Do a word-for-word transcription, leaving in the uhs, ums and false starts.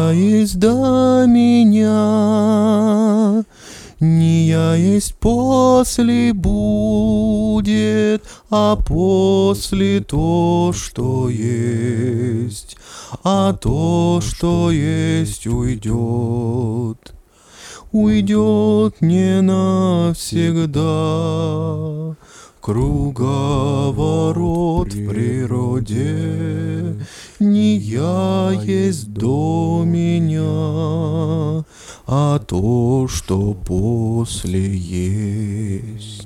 я есть до меня, не я есть после будет, а после то, что есть, а то, что есть, уйдет. Уйдет не навсегда. Круговорот в природе, не я есть до меня, а то, что после есть.